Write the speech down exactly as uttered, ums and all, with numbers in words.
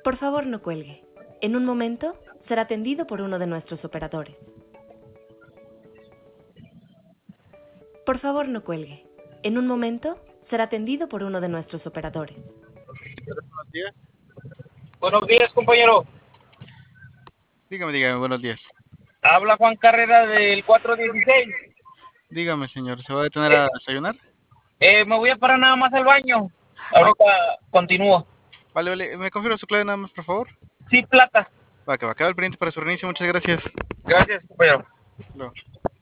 Por favor, no cuelgue. En un momento será atendido por uno de nuestros operadores. Por favor, no cuelgue. En un momento será atendido por uno de nuestros operadores. Buenos días. Buenos días, compañero. Dígame, dígame, buenos días. Habla Juan Carrera del cuatro dieciséis. Dígame, señor, ¿se va a detener Eh, a desayunar? eh, me voy a parar nada más al baño. Va- Ahorita continúo. Vale, vale. ¿Me confirma su clave nada más, por favor? Sí, plata. Va, que va a quedar el pendiente para su reinicio. Muchas gracias. Gracias, compañero. Luego.